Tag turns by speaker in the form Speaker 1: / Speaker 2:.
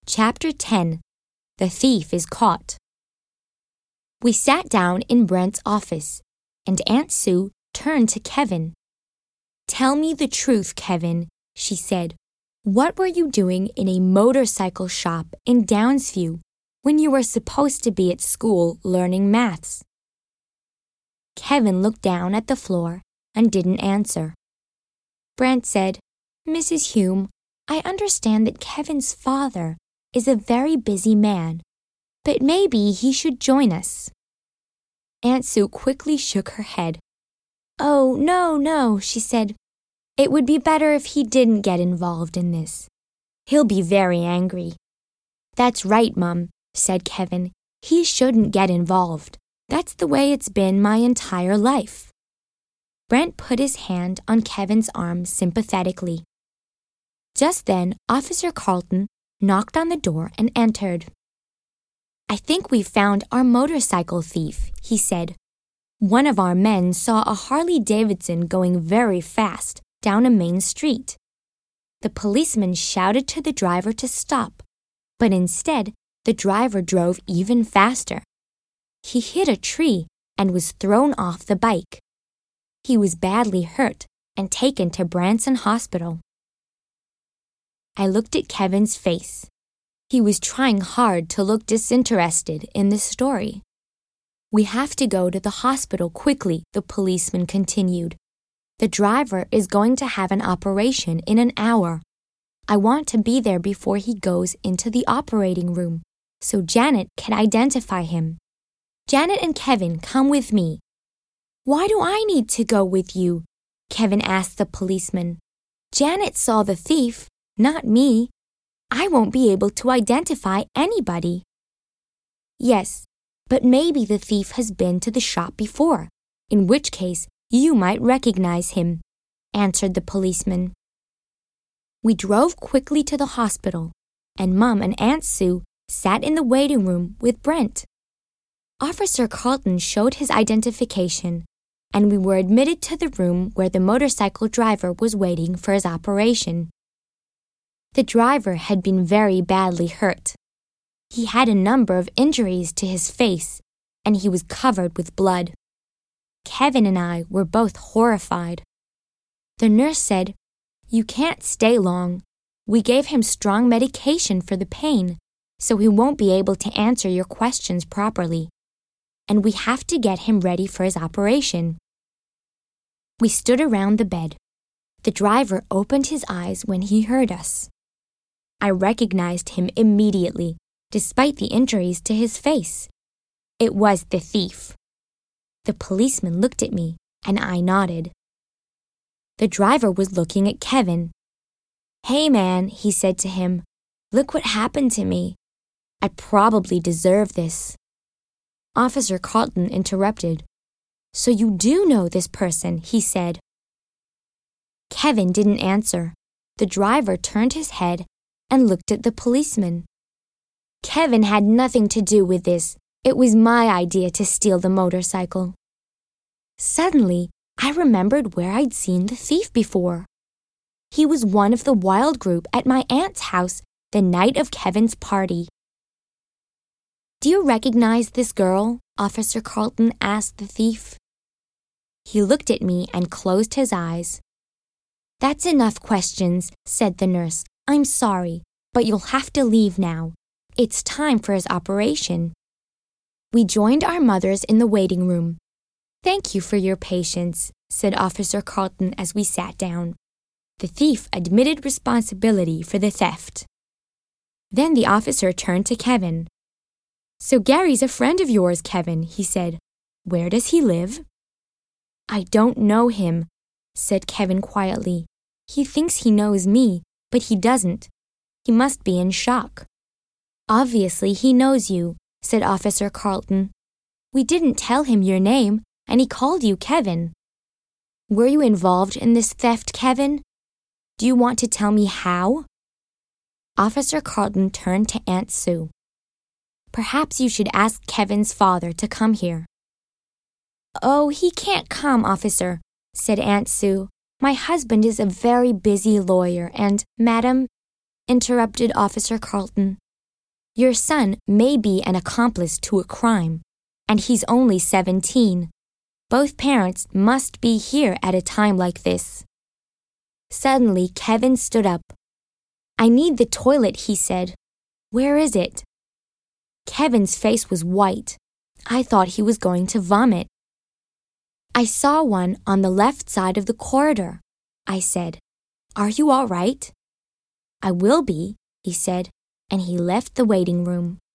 Speaker 1: Chapter 10. The Thief is Caught. We sat down in Brent's office, and Aunt Sue turned to Kevin. "Tell me the truth, Kevin," she said. "What were you doing in a motorcycle shop in Downsview when you were supposed to be at school learning maths?" Kevin looked down at the floor and didn't answer. Brent said, "Mrs. Hume, I understand that Kevin's father is a very busy man, but maybe he should join us." Aunt Sue quickly shook her head. "Oh, no," she said. "It would be better if he didn't get involved in this. He'll be very angry." "That's right, Mum," said Kevin. "He shouldn't get involved. That's the way it's been my entire life." Brent put his hand on Kevin's arm sympathetically. Just then, Officer Carlton knocked on the door and entered. "I think we found our motorcycle thief," he said. "One of our men saw a Harley-Davidson going very fast down a main street. The policeman shouted to the driver to stop, but instead, the driver drove even faster. He hit a tree and was thrown off the bike. He was badly hurt and taken to Branson Hospital." I looked at Kevin's face. He was trying hard to look disinterested in the story. "We have to go to the hospital quickly," the policeman continued. "The driver is going to have an operation in an hour. I want to be there before he goes into the operating room, so Janet can identify him. Janet and Kevin, come with me." "Why do I need to go with you?" Kevin asked the policeman. "Janet saw the thief, not me. I won't be able to identify anybody." "Yes, but maybe the thief has been to the shop before, in which case you might recognize him," answered the policeman. We drove quickly to the hospital, and Mum and Aunt Sue sat in the waiting room with Brent. Officer Carlton showed his identification, and we were admitted to the room where the motorcycle driver was waiting for his operation. The driver had been very badly hurt. He had a number of injuries to his face, and he was covered with blood. Kevin and I were both horrified. The nurse said, "You can't stay long. We gave him strong medication for the pain, so he won't be able to answer your questions properly. And we have to get him ready for his operation." We stood around the bed. The driver opened his eyes when he heard us. I recognized him immediately, despite the injuries to his face. It was the thief. The policeman looked at me, and I nodded. The driver was looking at Kevin. "Hey man," he said to him, "look what happened to me. I probably deserve this." Officer Carlton interrupted. "So you do know this person," he said. Kevin didn't answer. The driver turned his head and looked at the policeman. "Kevin had nothing to do with this. It was my idea to steal the motorcycle." Suddenly, I remembered where I'd seen the thief before. He was one of the wild group at my aunt's house the night of Kevin's party. "Do you recognize this girl?" Officer Carlton asked the thief. He looked at me and closed his eyes. "That's enough questions," said the nurse. "I'm sorry, but you'll have to leave now. It's time for his operation." We joined our mothers in the waiting room. "Thank you for your patience," said Officer Carlton as we sat down. The thief admitted responsibility for the theft. Then the officer turned to Kevin. "So Gary's a friend of yours, Kevin," he said. "Where does he live?" "I don't know him," said Kevin quietly. "He thinks he knows me, but he doesn't. He must be in shock." "Obviously he knows you," said Officer Carlton. "We didn't tell him your name, and he called you Kevin." "Were you involved in this theft, Kevin? Do you want to tell me how?" Officer Carlton turned to Aunt Sue. "Perhaps you should ask Kevin's father to come here." "Oh, he can't come, officer," said Aunt Sue. "My husband is a very busy lawyer and—" "Madam," interrupted Officer Carlton, Your son may be an accomplice to a crime, and he's only 17. Both parents must be here at a time like this." Suddenly, Kevin stood up. "I need the toilet," he said. "Where is it?" Kevin's face was white. I thought he was going to vomit. "I saw one on the left side of the corridor," I said. "Are you all right?" "I will be," he said, and he left the waiting room.